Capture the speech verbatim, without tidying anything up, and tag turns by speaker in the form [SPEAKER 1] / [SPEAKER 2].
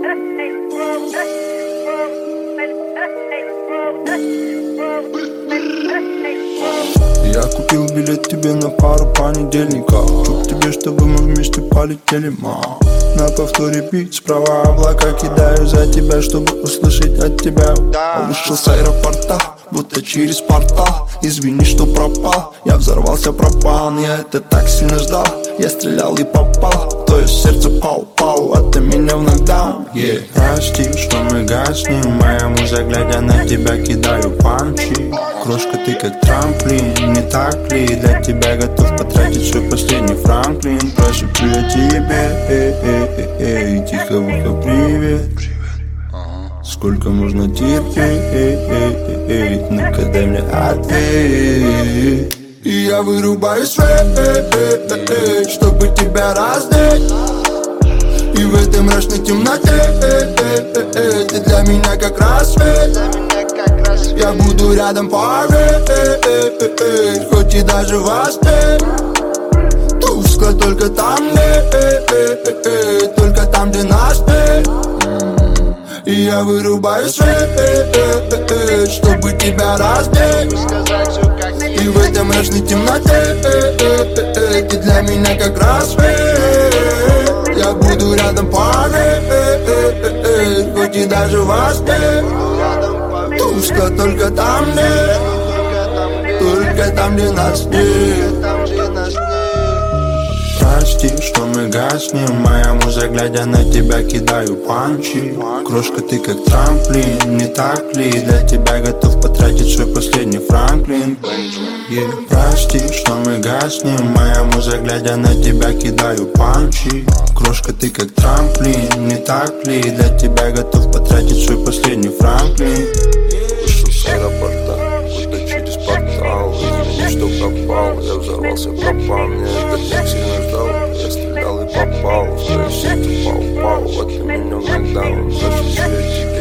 [SPEAKER 1] Я купил билет тебе на пару понедельников. Чтоб тебе, чтобы мы вместе полетели, ма. На повторе бит, справа облака кидаю за тебя, чтобы услышать от тебя. Он вышел с аэропорта, будто через портал. Извини, что пропал, я взорвался пропан. Я это так сильно ждал, я стрелял и попал. То есть сердце пау-пау, а ты меня в нокдаун, yeah. Прости, что мы гаснем, моя муза, глядя на тебя, кидаю панчи. Крошка, ты как трамплин, не так ли? Для тебя готов потратить свой последний франклин. Прошепчу я тебе, эй, эй, эй, эй, тихо в ухо, привет. Сколько можно терпеть, эй, эй, эй, эй, ну-ка дай мне ответ. И я вырубаю свет, эй, эй, эй, эй, чтобы тебя раздеть. И в этой мрачной темноте, эй, эй, эй, эй, ты для меня как рассвет. Я буду рядом, поверь, эй, эй, эй, эй, хоть и даже вас нет. Тускло только там, эй, эй, эй, эй, эй, только там, где нас нет. И я вырубаю свет, эй, эй, эй, эй, чтобы тебя раздеть. И в этой мрачной темноте, эй, эй, эй, эй, ты для меня как рассвет. Я буду рядом, поверь, эй, эй, эй, эй, хоть и даже вас нет. Тускло только там, нет. Только там, где нас нет. Прости, что мы гаснем, моя муза, глядя на тебя, кидаю панчи. Крошка, ты как трамплин, не так ли? Для тебя готов потратить свой последний франклин, yeah. Прости, что мы гаснем, моя муза, глядя на тебя, кидаю панчи. Крошка, ты как трамплин, не так ли? Для тебя готов потратить свой последний франклин.
[SPEAKER 2] Вышел с аэропорта, будто через портал. Извини, что пропал, я взорвался пропан. Я это так сильно ждал, я стрелял и попал. В твое сердце пау-пау, а ты меня в нокдаун. Зашел